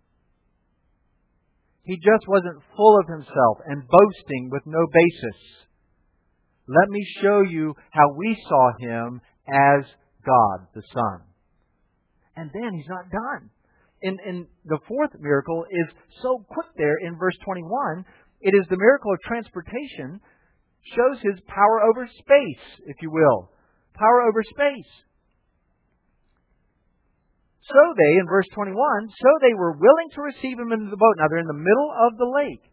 He just wasn't full of Himself and boasting with no basis. Let me show you how we saw Him as God the Son. And then He's not done. In, in the fourth miracle is so quick there in verse twenty-one. It is the miracle of transportation. Shows His power over space, if you will. Power over space. So they, in verse twenty-one, so they were willing to receive Him into the boat. Now they're in the middle of the lake.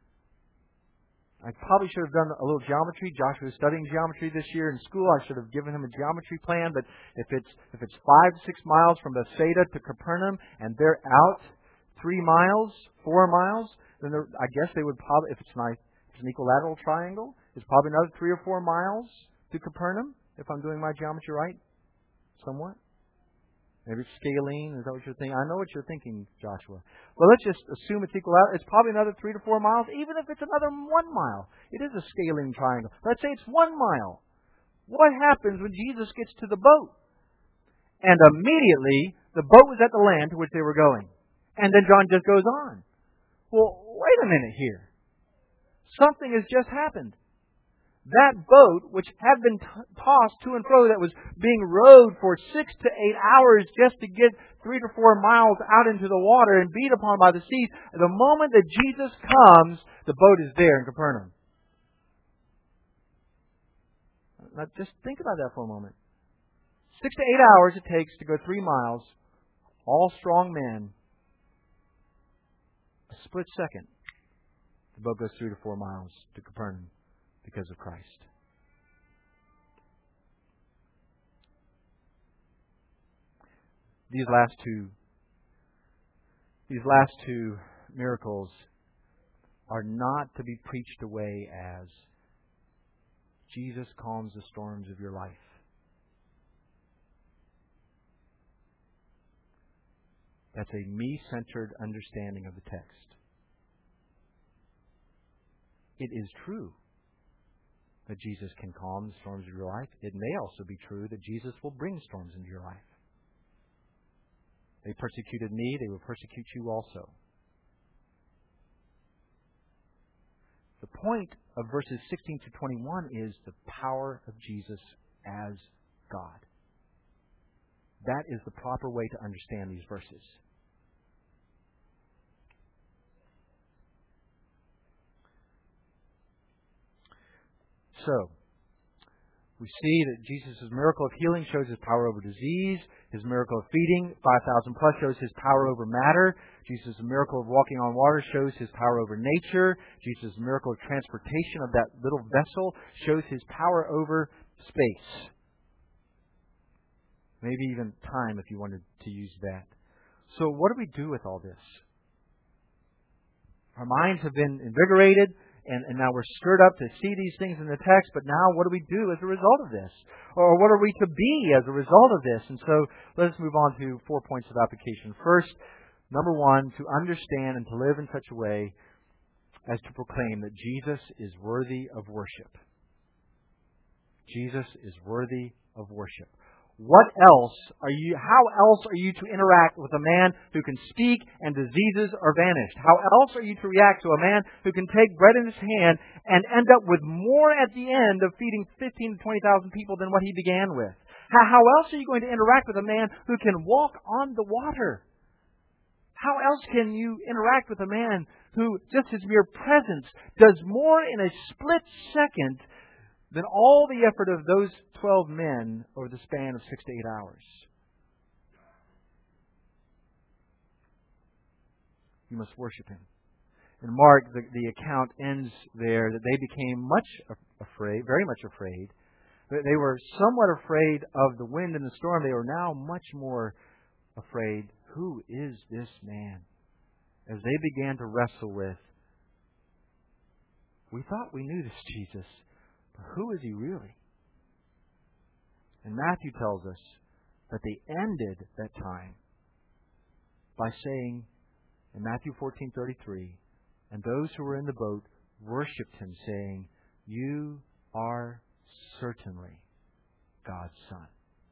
I probably should have done a little geometry. Joshua is studying geometry this year in school. I should have given him a geometry plan. But if it's if it's five, six miles from Bethsaida to Capernaum, and they're out three miles, four miles, then I guess they would probably, if it's nice, if it's an equilateral triangle, it's probably another three or four miles to Capernaum. If I'm doing my geometry right, somewhat. Maybe it's scalene. Is that what you're thinking? I know what you're thinking, Joshua. Well, let's just assume it's equal out. It's probably another three to four miles, even if it's another one mile. It is a scalene triangle. Let's say it's one mile. What happens when Jesus gets to the boat? And immediately, the boat was at the land to which they were going. And then John just goes on. Well, wait a minute here. Something has just happened. That boat, which had been t- tossed to and fro, that was being rowed for six to eight hours just to get three to four miles out into the water and beat upon by the seas, the moment that Jesus comes, the boat is there in Capernaum. Now, just think about that for a moment. Six to eight hours it takes to go three miles, all strong men. A split second, the boat goes three to four miles to Capernaum. Because of Christ. These last two, these last two miracles are not to be preached away as Jesus calms the storms of your life. That's a me-centered understanding of the text. It is true that Jesus can calm the storms of your life. It may also be true that Jesus will bring storms into your life. They persecuted me, they will persecute you also. The point of verses sixteen to twenty-one is the power of Jesus as God. That is the proper way to understand these verses. So, we see that Jesus' miracle of healing shows His power over disease. His miracle of feeding, five thousand plus, shows His power over matter. Jesus' miracle of walking on water shows His power over nature. Jesus' miracle of transportation of that little vessel shows His power over space. Maybe even time, if you wanted to use that. So what do we do with all this? Our minds have been invigorated, and, and now we're stirred up to see these things in the text, but now what do we do as a result of this? Or what are we to be as a result of this? And so let's move on to four points of application. First, number one, to understand and to live in such a way as to proclaim that Jesus is worthy of worship. Jesus is worthy of worship. What else are you, how else are you to interact with a man who can speak and diseases are vanished? How else are you to react to a man who can take bread in his hand and end up with more at the end of feeding fifteen to twenty thousand people than what he began with? How, how else are you going to interact with a man who can walk on the water? How else can you interact with a man who, just his mere presence, does more in a split second than all the effort of those twelve men over the span of six to eight hours? You must worship Him. In Mark, the, the account ends there that they became much afraid, very much afraid. They were somewhat afraid of the wind and the storm. They were now much more afraid. Who is this man? As they began to wrestle with, we thought we knew this Jesus. Who is He really? And Matthew tells us that they ended that time by saying in Matthew fourteen thirty-three, and those who were in the boat worshipped Him, saying, "You are certainly God's Son."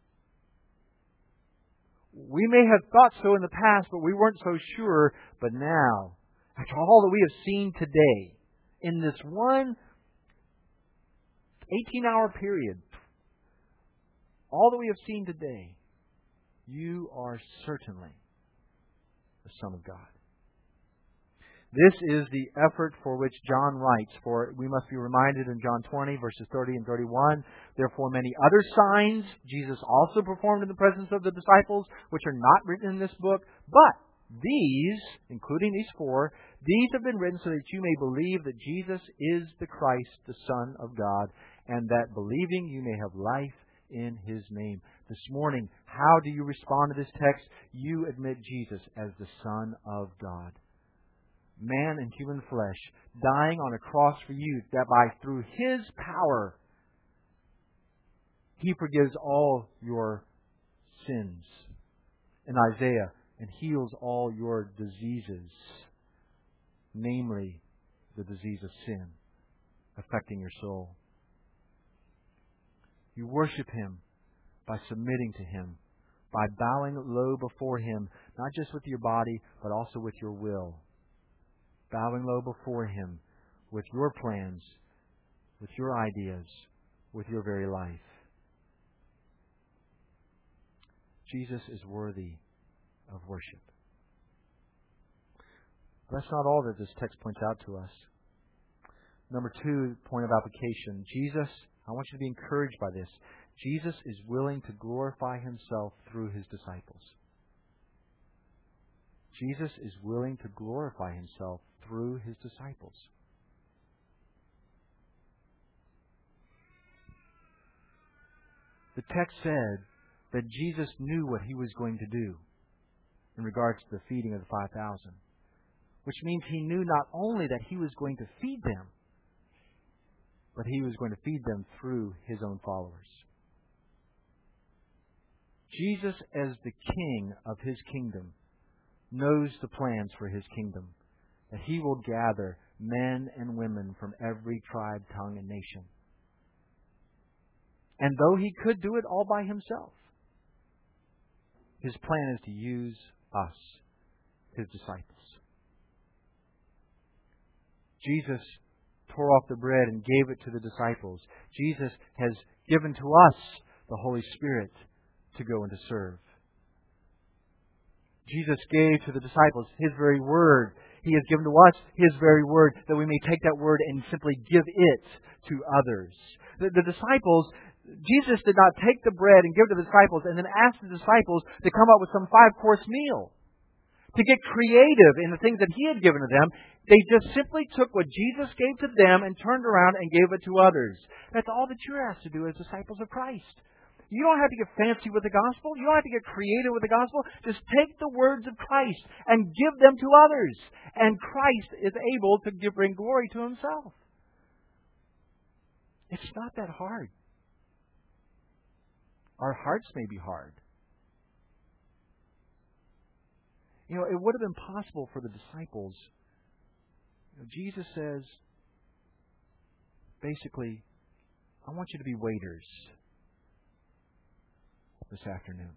We may have thought so in the past, but we weren't so sure. But now, after all that we have seen today, in this one eighteen-hour period, all that we have seen today, you are certainly the Son of God. This is the effort for which John writes, for we must be reminded in John twenty, verses thirty and thirty-one, therefore many other signs Jesus also performed in the presence of the disciples, which are not written in this book, but these, including these four, these have been written so that you may believe that Jesus is the Christ, the Son of God, and that believing you may have life in His name. This morning, how do you respond to this text? You admit Jesus as the Son of God. Man in human flesh, dying on a cross for you, that by through His power, He forgives all your sins. In Isaiah, and heals all your diseases, namely the disease of sin affecting your soul. You worship Him by submitting to Him, by bowing low before Him, not just with your body, but also with your will. Bowing low before Him with your plans, with your ideas, with your very life. Jesus is worthy of worship. That's not all that this text points out to us. Number two, point of application. Jesus, I want you to be encouraged by this. Jesus is willing to glorify Himself through His disciples. Jesus is willing to glorify Himself through His disciples. The text said that Jesus knew what He was going to do in regards to the feeding of the five thousand. Which means He knew not only that He was going to feed them, but He was going to feed them through His own followers. Jesus, as the King of His kingdom, knows the plans for His kingdom. That He will gather men and women from every tribe, tongue, and nation. And though He could do it all by Himself, His plan is to use us, His disciples. Jesus tore off the bread and gave it to the disciples. Jesus has given to us the Holy Spirit to go and to serve. Jesus gave to the disciples His very Word. He has given to us His very Word, that we may take that Word and simply give it to others. The, the disciples, Jesus did not take the bread and give it to the disciples and then ask the disciples to come up with some five-course meal. To get creative in the things that He had given to them, they just simply took what Jesus gave to them and turned around and gave it to others. That's all that you're asked to do as disciples of Christ. You don't have to get fancy with the gospel. You don't have to get creative with the gospel. Just take the words of Christ and give them to others. And Christ is able to give, bring glory to Himself. It's not that hard. Our hearts may be hard. You know, it would have been possible for the disciples. You know, Jesus says, basically, I want you to be waiters this afternoon.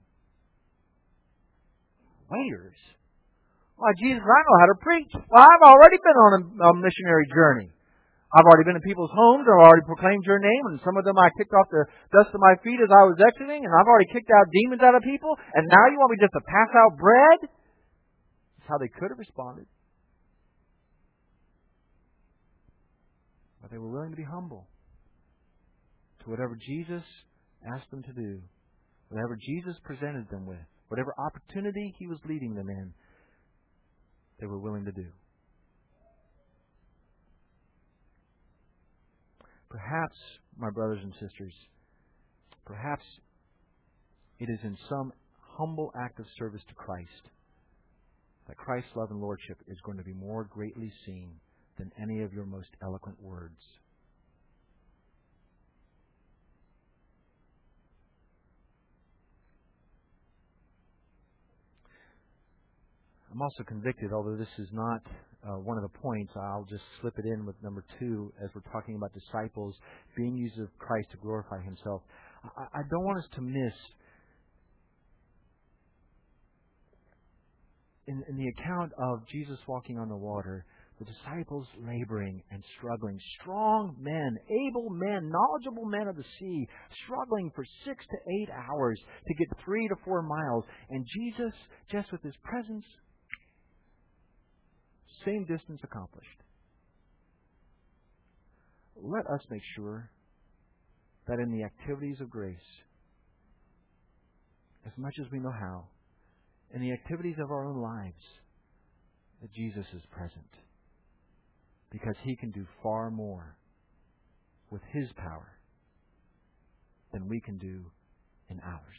Waiters? Why, Jesus, I know how to preach. Well, I've already been on a, a missionary journey. I've already been in people's homes. I've already proclaimed your name. And some of them I kicked off the dust of my feet as I was exiting. And I've already kicked out demons out of people. And now you want me just to pass out bread? That's how they could have responded. But they were willing to be humble to whatever Jesus asked them to do. Whatever Jesus presented them with. Whatever opportunity He was leading them in. They were willing to do. Perhaps, my brothers and sisters, perhaps it is in some humble act of service to Christ that Christ's love and lordship is going to be more greatly seen than any of your most eloquent words. I'm also convicted, although this is not uh, one of the points, I'll just slip it in with number two as we're talking about disciples being used of Christ to glorify Himself. I, I don't want us to miss in, in the account of Jesus walking on the water, the disciples laboring and struggling. Strong men, able men, knowledgeable men of the sea, struggling for six to eight hours to get three to four miles. And Jesus, just with His presence, same distance accomplished. Let us make sure that in the activities of grace, as much as we know how, in the activities of our own lives, that Jesus is present. Because He can do far more with His power than we can do in ours.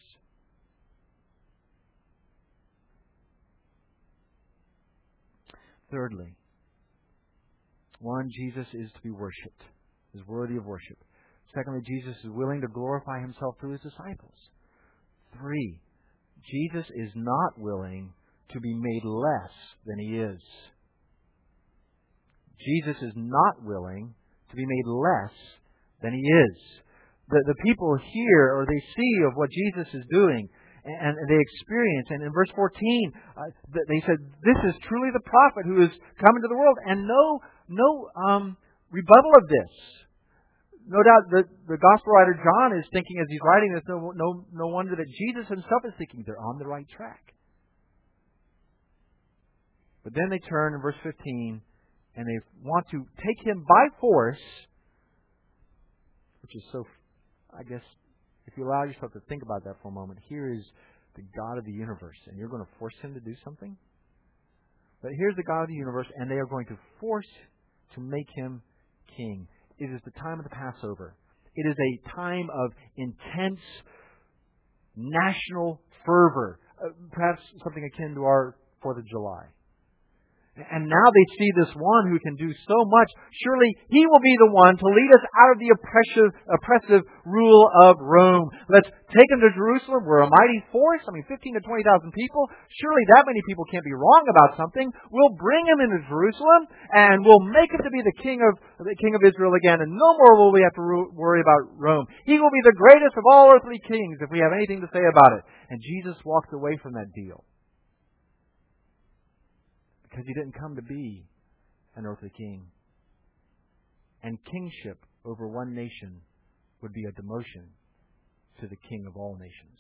Thirdly, one, Jesus is to be worshipped, is worthy of worship. Secondly, Jesus is willing to glorify Himself through His disciples. Three, Jesus is not willing to be made less than He is. Jesus is not willing to be made less than He is. The, the people hear or they see of what Jesus is doing, and they experience. And in verse fourteen, uh, they said, "This is truly the prophet who is come into the world." And no, no um, rebuttal of this. No doubt the, the gospel writer John is thinking as he's writing this, no, no, no wonder that Jesus Himself is thinking they're on the right track. But then they turn in verse fifteen and they want to take Him by force, which is so, I guess, if you allow yourself to think about that for a moment, here is the God of the universe, and you're going to force Him to do something? But here's the God of the universe, and they are going to force to make Him king. It is the time of the Passover. It is a time of intense national fervor, uh, perhaps something akin to our Fourth of July. And now they see this one who can do so much. Surely He will be the one to lead us out of the oppressive, oppressive rule of Rome. Let's take Him to Jerusalem. We're a mighty force. I mean, fifteen to twenty thousand people. Surely that many people can't be wrong about something. We'll bring Him into Jerusalem and we'll make Him to be the king of the king of Israel again. And no more will we have to worry about Rome. He will be the greatest of all earthly kings if we have anything to say about it. And Jesus walked away from that deal. Because He didn't come to be an earthly king. and kingship over one nation would be a demotion to the King of all nations.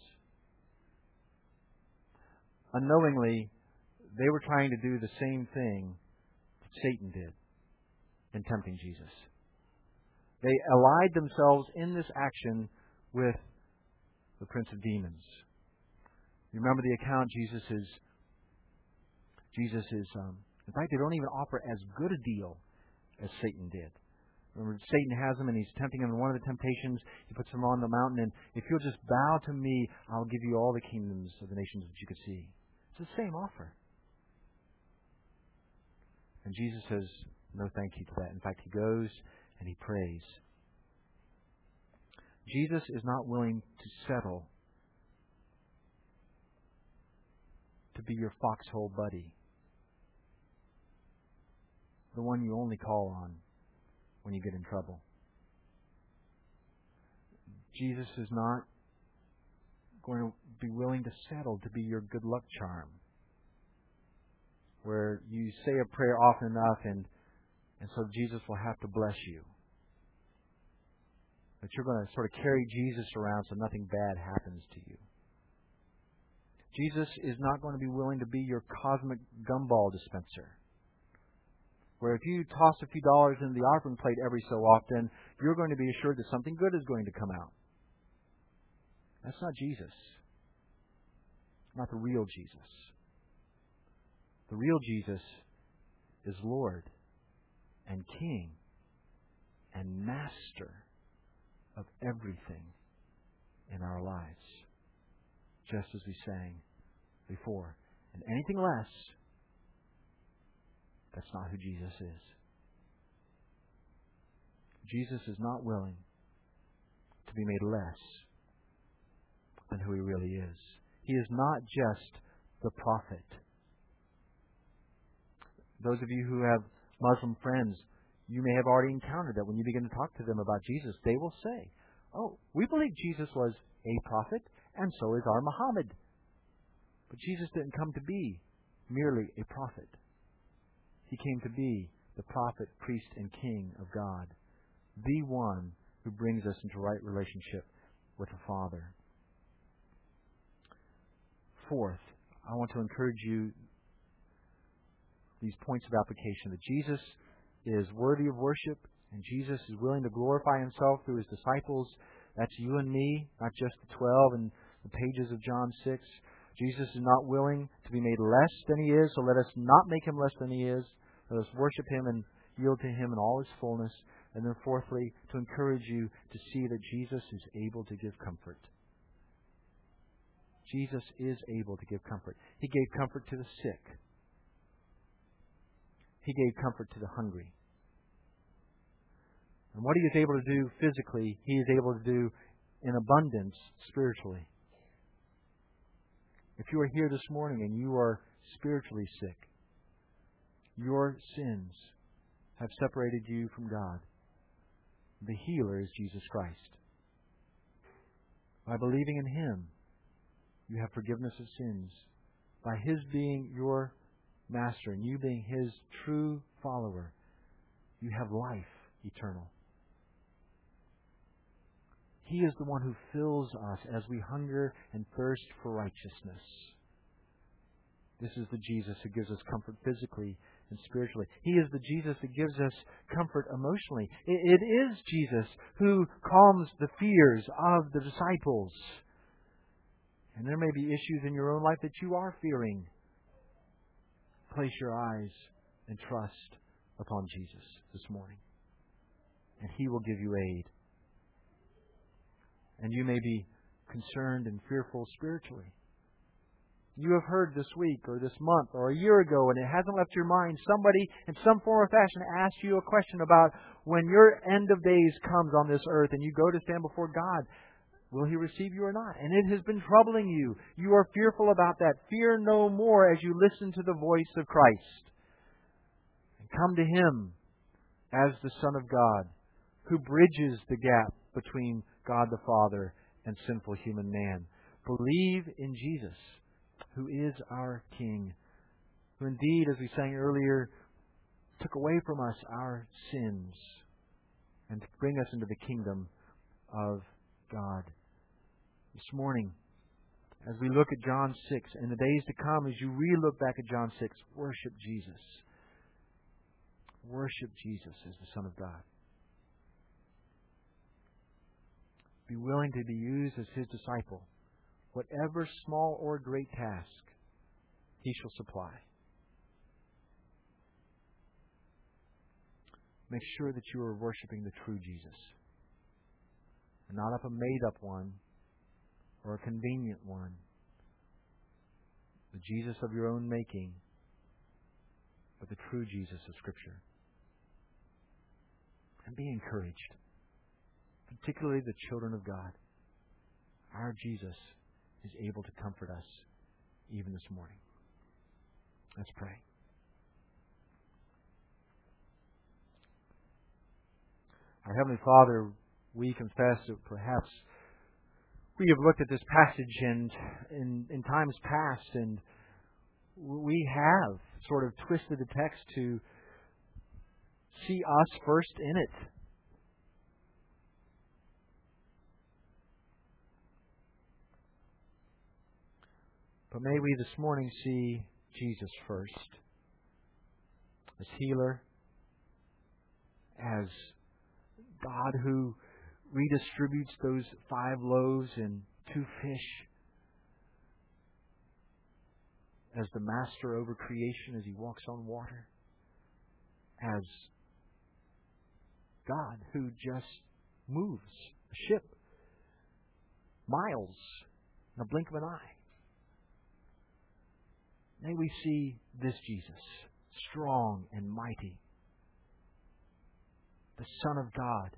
Unknowingly, they were trying to do the same thing that Satan did in tempting Jesus. They allied themselves in this action with the prince of demons. You remember the account, Jesus is, Jesus is, um, in fact, they don't even offer as good a deal as Satan did. Remember, Satan has him and he's tempting him in one of the temptations. He puts him on the mountain, and if you'll just bow to me, I'll give you all the kingdoms of the nations that you could see. It's the same offer. And Jesus says, no thank you to that. In fact, he goes and he prays. Jesus is not willing to settle to be your foxhole buddy, the one you only call on when you get in trouble. Jesus is not going to be willing to settle to be your good luck charm, where you say a prayer often enough and, and so Jesus will have to bless you. That you're going to sort of carry Jesus around so nothing bad happens to you. Jesus is not going to be willing to be your cosmic gumball dispenser, where if you toss a few dollars in the offering plate every so often, you're going to be assured that something good is going to come out. That's not Jesus. Not the real Jesus. The real Jesus is Lord and King and Master of everything in our lives, just as we sang before. And anything less, that's not who Jesus is. Jesus is not willing to be made less than who He really is. He is not just the prophet. Those of you who have Muslim friends, you may have already encountered that when you begin to talk to them about Jesus, they will say, oh, we believe Jesus was a prophet, and so is our Muhammad. But Jesus didn't come to be merely a prophet. He came to be the prophet, priest, and king of God, the one who brings us into right relationship with the Father. Fourth, I want to encourage you these points of application, that Jesus is worthy of worship, and Jesus is willing to glorify Himself through His disciples. That's you and me, not just the twelve and the pages of John six. Jesus is not willing to be made less than He is, so let us not make Him less than He is. Let us worship Him and yield to Him in all His fullness. And then fourthly, to encourage you to see that Jesus is able to give comfort. Jesus is able to give comfort. He gave comfort to the sick. He gave comfort to the hungry. And what He is able to do physically, He is able to do in abundance spiritually. If you are here this morning and you are spiritually sick, your sins have separated you from God. The healer is Jesus Christ. By believing in Him, you have forgiveness of sins. By His being your Master and you being His true follower, you have life eternal. He is the one who fills us as we hunger and thirst for righteousness. This is the Jesus who gives us comfort physically and spiritually. He is the Jesus that gives us comfort emotionally. It, it is Jesus who calms the fears of the disciples. And there may be issues in your own life that you are fearing. Place your eyes and trust upon Jesus this morning, and He will give you aid. And you may be concerned and fearful spiritually. You have heard this week or this month or a year ago, and it hasn't left your mind, somebody in some form or fashion asked you a question about when your end of days comes on this earth and you go to stand before God, will He receive you or not? And it has been troubling you. You are fearful about that. Fear no more as you listen to the voice of Christ. And come to Him as the Son of God, who bridges the gap between God the Father and sinful human man. Believe in Jesus, who is our King, who indeed, as we sang earlier, took away from us our sins and to bring us into the kingdom of God. This morning, as we look at John six, in the days to come, as you re-look back at John six, worship Jesus. Worship Jesus as the Son of God. Be willing to be used as His disciple. Whatever small or great task, He shall supply. Make sure that you are worshiping the true Jesus. And not a made-up one or a convenient one. The Jesus of your own making, but the true Jesus of Scripture. And be encouraged. Particularly the children of God. Our Jesus is able to comfort us even this morning. Let's pray. Our Heavenly Father, we confess that perhaps we have looked at this passage and in, in times past, and we have sort of twisted the text to see us first in it. But may we this morning see Jesus first as healer, as God who redistributes those five loaves and two fish, as the master over creation as He walks on water, as God who just moves a ship miles in a blink of an eye. May we see this Jesus, strong and mighty, the Son of God.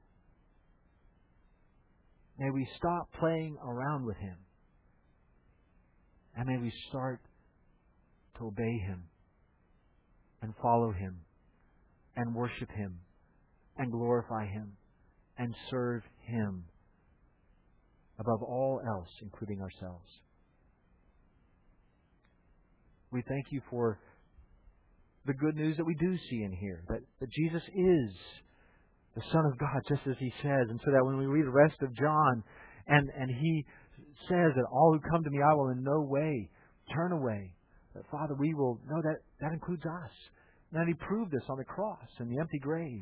May we stop playing around with Him, and may we start to obey Him and follow Him and worship Him and glorify Him and serve Him above all else, including ourselves. We thank You for the good news that we do see in here, that, that Jesus is the Son of God, just as He says. And so that when we read the rest of John, and, and He says that all who come to Me I will in no way turn away, that Father, we will know that that includes us. And that He proved this on the cross in the empty grave.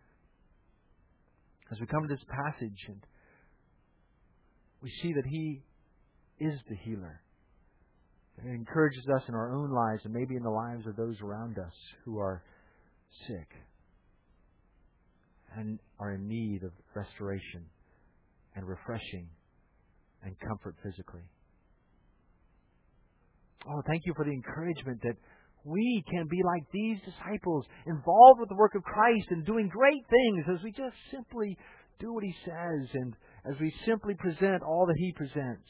As we come to this passage, and we see that He is the healer. It encourages us in our own lives and maybe in the lives of those around us who are sick and are in need of restoration and refreshing and comfort physically. Oh, thank You for the encouragement that we can be like these disciples, involved with the work of Christ and doing great things as we just simply do what He says and as we simply present all that He presents.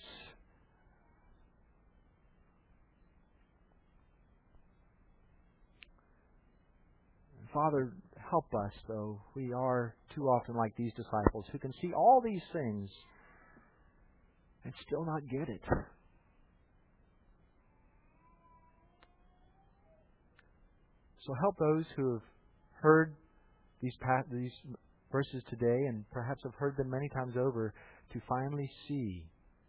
Father, help us, though. We are too often like these disciples who can see all these things and still not get it. So help those who have heard these these verses today and perhaps have heard them many times over to finally see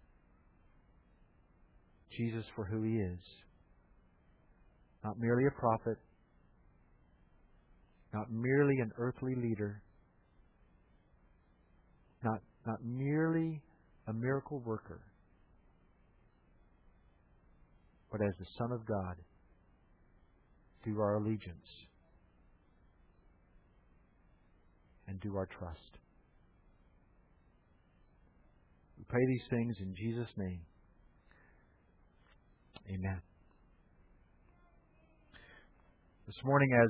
Jesus for who He is. Not merely a prophet, not merely an earthly leader, not, not merely a miracle worker, but as the Son of God, do our allegiance and do our trust. We pray these things in Jesus' name. Amen. This morning, as